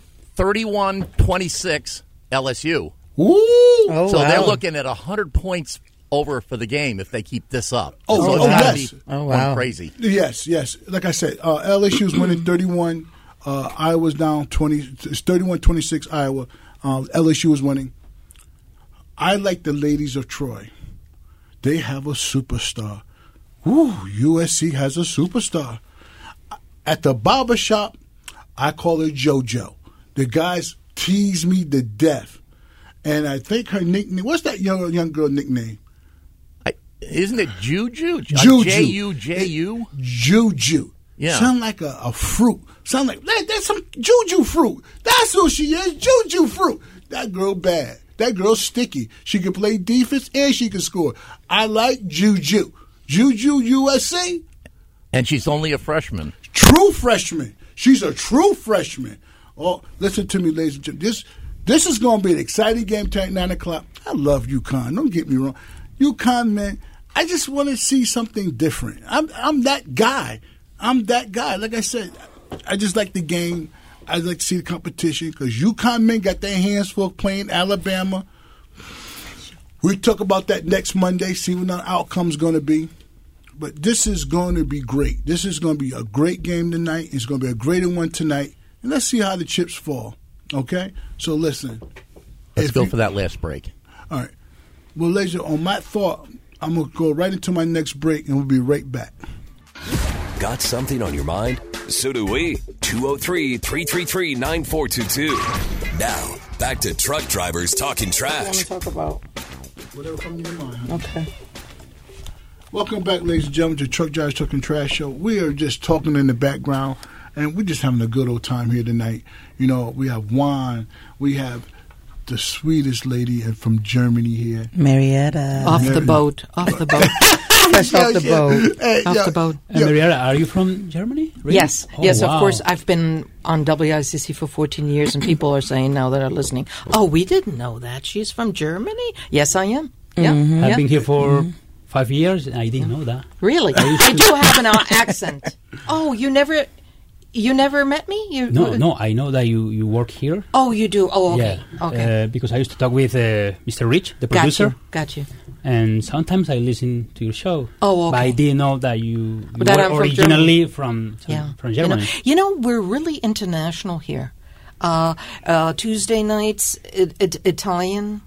31-26 LSU. Ooh. Oh, So wow. they're looking at 100 points over for the game if they keep this up. Oh, so oh, it's gotta yes. be Oh, going wow. crazy. Yes. Like I said, LSU's winning 31. Iowa's down 20. It's 31-26 Iowa. LSU is winning. I like the ladies of Troy. They have a superstar. Ooh, USC has a superstar. At the barber shop, I call her JoJo. The guys tease me to death. And I think her nickname, what's that young girl nickname? Isn't it Juju? Juju. J-U-J-U? Juju. Yeah. Sound like a fruit. Sound like that's some Juju fruit. That's who she is. Juju fruit. That girl bad. That girl's sticky. She can play defense and she can score. I like Juju. Juju USC. And she's only a freshman. True freshman. She's a true freshman. Oh, listen to me, ladies and gentlemen. This is going to be an exciting game tonight, 9 o'clock. I love UConn. Don't get me wrong. UConn, man, I just want to see something different. I'm that guy. Like I said, I just like the game. I like to see the competition because UConn men got their hands full playing Alabama. We talk about that next Monday, see what the outcome's going to be. But this is going to be great. This is going to be a great game tonight. It's going to be a greater one tonight. And let's see how the chips fall. Okay? So listen. Let's go for that last break. All right. Well, ladies, on my thought, I'm going to go right into my next break, and we'll be right back. Got something on your mind? So do we. 203-333-9422. Now, back to Truck Drivers Talking I want Trash. to talk about. Whatever comes to your mind. Huh? Okay. Welcome back, ladies and gentlemen, to Truck Drivers Talking Trash Show. We are just talking in the background, and we're just having a good old time here tonight. You know, we have Juan. We have the sweetest lady from Germany here. Marietta. Off the boat. Off the boat. Fresh off the boat. Hey, Off the boat. Marietta, are you from Germany? Really? Yes, Oh, yes, wow. of course. I've been on WICC for 14 years, and people are saying now that are listening, oh, we didn't know that. She's from Germany? Yes, I am. Yeah, I've yeah. been here for 5 years, and I didn't know that. Really? I do have an accent. Oh, you never met me? No, I know that you work here. Oh, you do? Oh, okay. Yeah, Okay. because I used to talk with Mr. Rich, the producer, Got you. and sometimes I listen to your show. Oh, okay. But I didn't know that you That were I'm from originally from You Germany. know, we're really international here. Tuesday nights, Italian,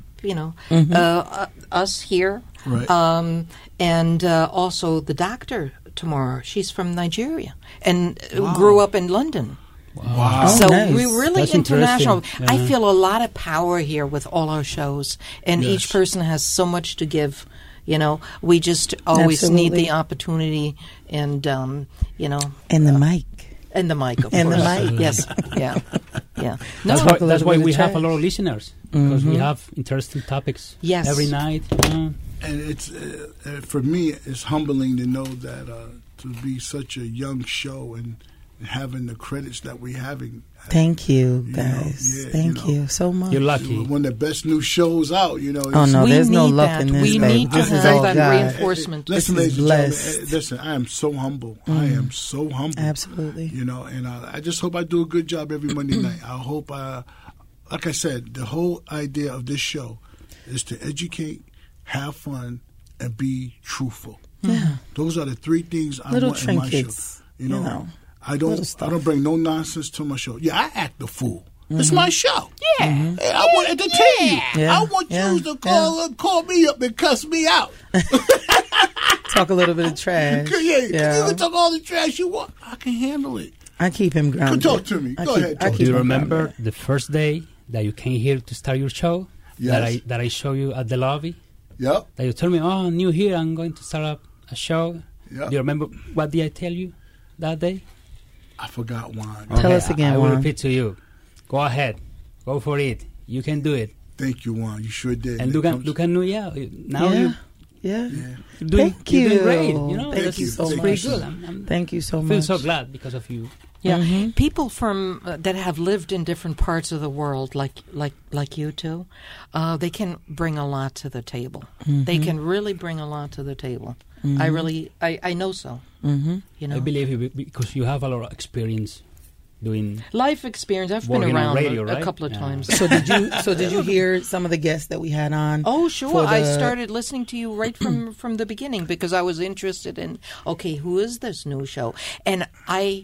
us here. Right. And also the doctor tomorrow. She's from Nigeria and grew up in London. Wow. Oh, So nice. we're really That's international. interesting. I Yeah. feel a lot of power here with all our shows, and Yes. each person has so much to give. You know, we just always need Absolutely. the opportunity, and And the mic. and the mic, of And the course. mic. Yes, yeah. No, That's talk a why little bit of we have a trash. lot of listeners, because we have interesting topics Yes. every night. And it's for me, it's humbling to know that to be such a young show and having the credits that we're having. Thank you, You know, guys. yeah, Thank you know. you so much. You're lucky. One of the best new shows out, you know. Oh, no, we there's no need luck that. in this, We baby. need to This is have all that God. reinforcement. Listen, This ladies is and gentlemen, blessed. listen, I am so humble. I am so humble. Absolutely. You know, and I just hope I do a good job every Monday night. I hope, like I said, the whole idea of this show is to educate, have fun, and be truthful. Yeah. Those are the three things I Little want in my show. trinkets, You know, little I don't stuff. bring no nonsense to my show. Yeah, I act the fool. It's my show. Yeah. Hey, I want to entertain you. Yeah. I want Yeah. you to call me up and cuss me out. Talk a little bit of trash. Yeah, you can talk all the trash you want. I can handle it. I keep him grounded. Talk to me. Go ahead, talk. Do you remember the first day that you came here to start your show? Yes. That I show you at the lobby? Yep. That you told me, oh, I'm new here, I'm going to start up a show. Yep. Do you remember what did I tell you that day? I forgot one. Tell us again, I will Juan. repeat to you. Go ahead. Go for it. You can do it. Thank you, Juan. You sure did. And look at now Yeah. Yeah. You're doing great. You know, Thank you so it's much. pretty good. Thank you so I much. feel so glad because of you. Yeah, people from that have lived in different parts of the world, like you two, they can bring a lot to the table. They can really bring a lot to the table. I know so. You know, I believe you because you have a lot of experience doing life experience. I've been working on around radio, a right? couple of Yeah. times. So did you hear some of the guests that we had on? Oh, sure. for I the- started listening to you right from the beginning because I was interested in, okay, who is this new show? And I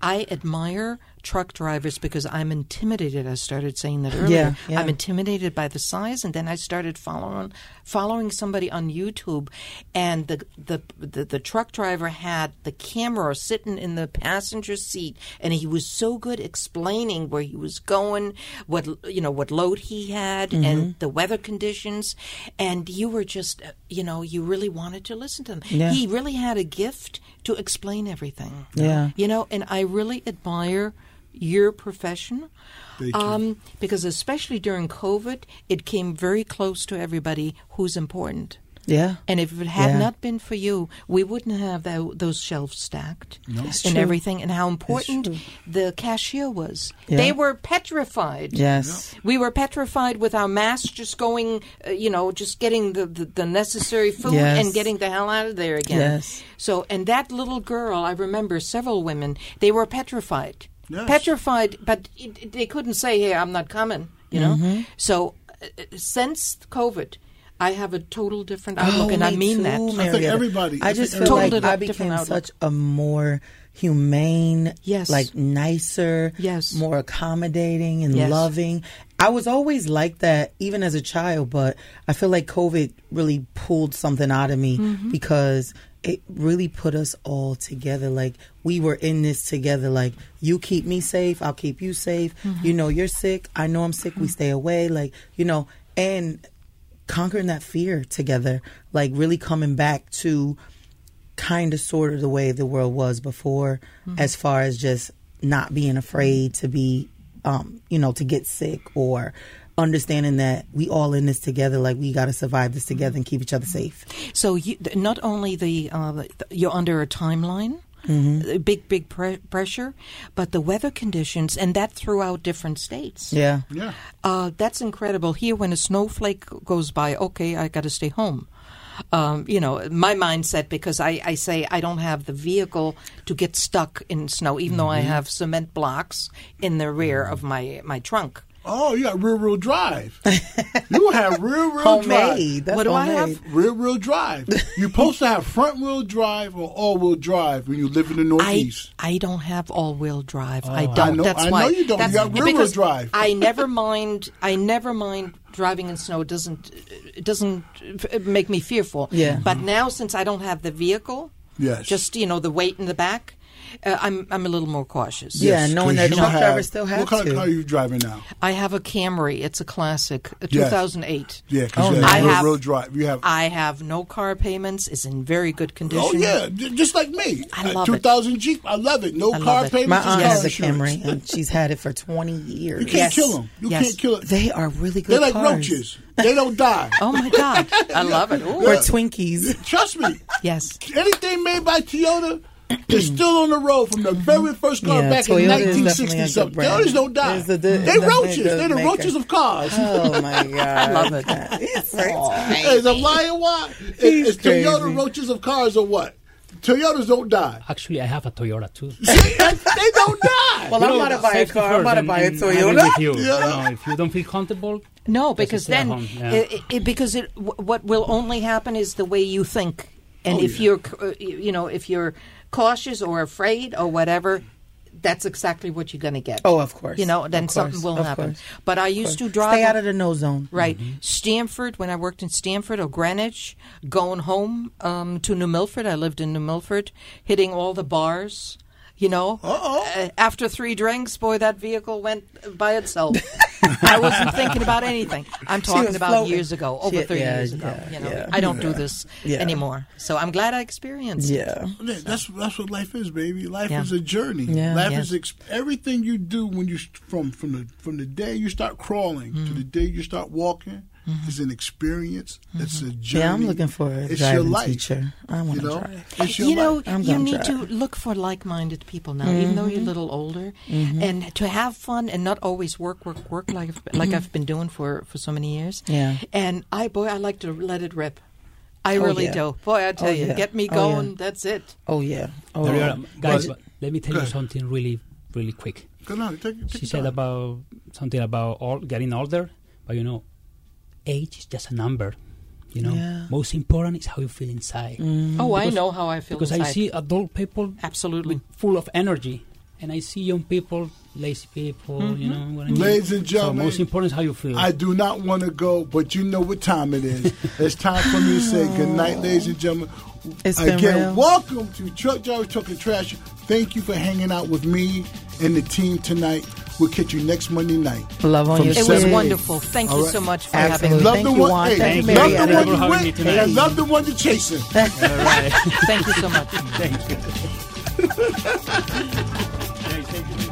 admire truck drivers because I'm intimidated. I started saying that earlier. Yeah. I'm intimidated by the size, and then I started following somebody on YouTube, and the truck driver had the camera sitting in the passenger seat, and he was so good explaining where he was going, what load he had, and the weather conditions, and you were just you really wanted to listen to him. Yeah. He really had a gift to explain everything. Yeah. And I really admire your profession. Thank you. Because especially during COVID, it came very close to everybody who's important. Yeah. And if it had Yeah. not been for you, we wouldn't have those shelves stacked It's and true. everything, and how important true. the cashier was. Yeah. They were petrified. Yes. We were petrified with our masks just going, just getting the necessary food Yes. and getting the hell out of there again. Yes. So, and that little girl, I remember several women, they were petrified. Yes. Petrified, but they couldn't say, hey, I'm not coming, Mm-hmm. So, since COVID, I have a total different outlook, and I me mean too, that. I think everybody- I I just think feel everybody- like I Totally different became outlook. such a more humane, Yes. like nicer, Yes. more accommodating and Yes. loving. I was always like that, even as a child, but I feel like COVID really pulled something out of me Mm-hmm. because it really put us all together. Like, we were in this together. Like, you keep me safe, I'll keep you safe. Mm-hmm. You know you're sick, I know I'm sick, we stay away. Like, and conquering that fear together, like really coming back to kind of sort of the way the world was before, as far as just not being afraid to be, to get sick, or understanding that we all in this together, like we got to survive this together and keep each other safe. So, not only you're under a timeline, big pressure, but the weather conditions, and that throughout different states. Yeah. Yeah. That's incredible. Here, when a snowflake goes by, okay, I got to stay home. My mindset, because I say I don't have the vehicle to get stuck in snow, even though I have cement blocks in the rear of my trunk. Oh, you got rear-wheel drive. You have rear-wheel Homemade. drive. That's What do I homemade. have? Rear-wheel drive. You're supposed to have front-wheel drive or all-wheel drive when you live in the Northeast. I don't have all-wheel drive. I I don't. know- That's I why. know you don't. You That's got rear-wheel because drive. I never mind driving in snow. It doesn't make me fearful. Yeah. But now, since I don't have the vehicle, Yes. just the weight in the back, I'm a little more cautious. Yeah, knowing 'cause that you truck have- drivers still have What kind to. of car are you driving now? I have a Camry. It's a classic, a Yes. 2008. Yeah, because you I have have- rear-wheel drive. You have. I have no car payments. It's in very good condition. Oh yeah, just like me. I love it. 2000 Jeep. I love it. No I love car it. payments. My just aunt car has a insurance. Camry, and she's had it for 20 years. You can't Yes. kill them. You Yes. can't kill it. They are really good They're like cars. roaches. They don't die. Oh my God, I love it. Ooh. Or Twinkies. Trust me. Yes. Anything made by Toyota is still on the road from the very first car Yeah, back Toyota in is definitely 1960 a good something. brand. Toyotas don't die. It's the- They definitely a roaches. good They're the maker. roaches of cars. Oh my God. I love it. It's Hey, is a lion why? He's Is Toyota crazy. roaches of cars or what? Toyotas don't die. Actually, I have a Toyota too. They don't die. Well, I'm about to buy a Safety car. I'm first, about to and- buy a and I will Toyota. with you. Yeah. If you don't feel comfortable, No, Just because stay at then, home, yeah. what will only happen is the way you think, and Oh, if yeah. if you're cautious or afraid or whatever, that's exactly what you're going to get. Oh, of course. then Of course. something will Of happen. course. But I used to drive. Stay out of the no zone. Right. Stanford, when I worked in Stanford or Greenwich, going home to New Milford, I lived in New Milford, hitting all the bars. After 3 drinks, boy, that vehicle went by itself. I wasn't thinking about anything. I'm talking was about floating. years ago, over 30 years ago. yeah. I don't do this Yeah. anymore. So I'm glad I experienced it. Yeah. That's what life is, baby. Life Yeah. is a journey. Yeah. Life Yes. is everything you do when you from the day you start crawling to the day you start walking. It's an experience. It's a journey. Yeah, I'm looking for a it's your driving life. teacher. I want to drive. It's your You know, life. I'm you gonna need to drive. look for like-minded people now, even though you're a little older, and to have fun and not always work like I've been doing for so many years. Yeah. And I like to let it rip. I Oh, really yeah. do. Boy, I tell Oh, you, yeah. get me Oh, going. yeah. That's it. Oh yeah. Oh Marietta, yeah. guys, But- let me tell Go you ahead. something really, really quick. Go on, take She your said time. about something about getting older, but age is just a number. Yeah. Most important is how you feel inside. Oh, I know how I feel Because inside. I see adult people Absolutely. full of energy, and I see young people, lazy people. You know what I mean? Ladies and So gentlemen, most important is how you feel. I do not want to go, but you know what time it is. It's time for me to say good night, ladies and gentlemen. It's been Again, real. welcome to Truck Drivers Talking Trash. Thank you for hanging out with me and the team tonight. We'll catch you next Monday night. Love on From your It was kids. seven- wonderful. Thank All you right. so much for Absolutely. having me. Love Thank the you, one, Juan. hey, Thank you, love the Marietta. one for you having me went, tonight. and love the one you're chasing. All right. Thank you so much. Thank you.